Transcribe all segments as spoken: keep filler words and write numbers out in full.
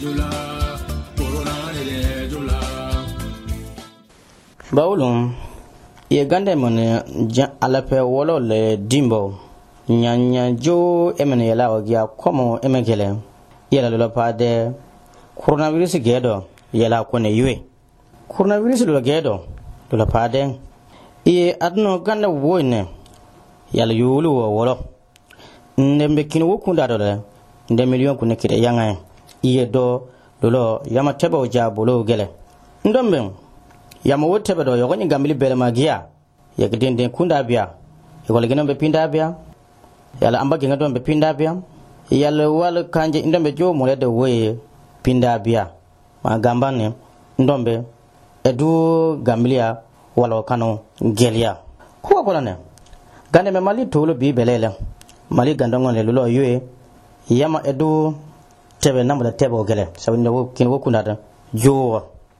Baulum ye gande mone alape wolo le dimbo nyanya jo emene yala ogia komo emegele yala lo pade coronavirus gedo yala kone yue coronavirus lo gedo lo pade e adno gande woine yala yulu wolo ndembe kinu wukunda do nde million kunne kide yanga iye do lo yama tebo jabolo gele ndombe yama wote bedo yogoni gamili bele magia yakidende kunda bia yagolagina be pinda bia yala ambage ngado be pinda bia yala wal kanje indombe jo molede we pinda bia ma gambane ndombe edu gamilia walo kano gelia ko ko lane gande me mali tolo bi belele mali gandongo le lo yue yama edu tebe namula tebe gele sawinde wo kin wo kunda jo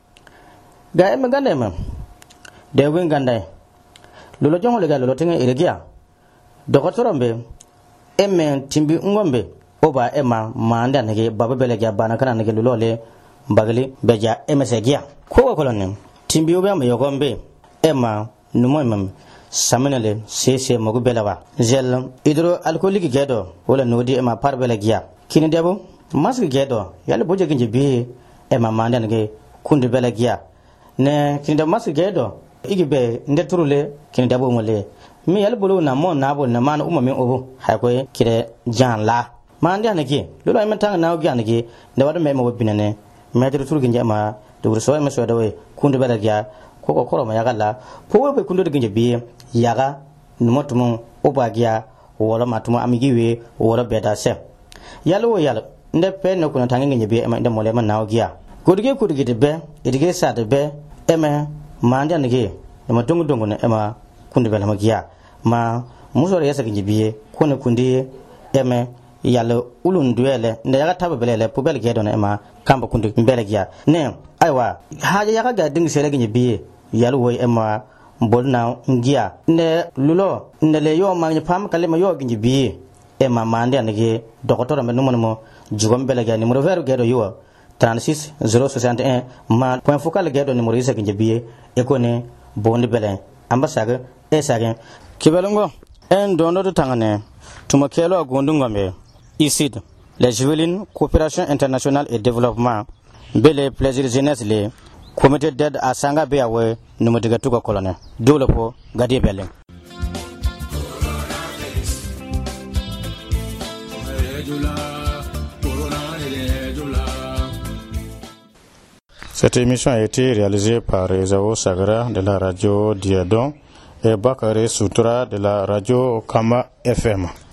ga em gande ma de wen gande lolo jongo le ga lolo tinga iregia dokotorombe emen timbi ngombe oba ema manda nege baba belega bana kana nege lolo le bagali beja emesegia ko ko lonen timbi oba me yogombe ema numo emam samanale sese mogu belawa zel hydro alcoolique gedo wala nodi ema par belegia kini debo masque gedo yalla boje ginje bi ema manda nege kundi belegia ne kinda masu gedo igibe ndeturule kinda bo mole mi yal bulu na mon na bo na man umma min obo hay ko kire jan la mande anaki lolo ay mentanga na ogi anaki nda wada memo binane medru turgi njama do so me so dawe kundu bela gya ko ko ko ma yagala ko be kundu ginje bi yaga numotumo obagya wala matumo amigiwe wala beda se yalo yalo nde pe no kuna tangi ginje bi ma nda mole man na ogi ya godige kudige de be idige sa de be ema manda nige ma dungu dungu ne ema kundi bela magiya ma musore yasa ginjibiye kone kundi ema yalo ulun duele nda yaga taba belele pubel gedo ne ema kamba kundi bela giya ne aiwa haja yaga ga dingi sele ginjibiye yalo woy ema bolna ngiya ne lulo ne le yo ma nyapam kale ma yo ginjibiye ema manda nige dokotora me numo mo jugom bela giya ni mo veru gedo yo trente-six zéro soixante et un ma point focal gedo numéro isa kinjebiye ekone bonde belen ambasaga esagen kibelongo en dono de tangane tuma kelo gondungo me isid la Juveline coopération internationale et développement bele plaisir jeunesse le comité d'aide à sanga beawe numo diga tuko kolone dole po gadi belen Cette émission a été réalisée par Ezao Sagra de la radio Diadon et Bakare Soutra de la radio Kama F M.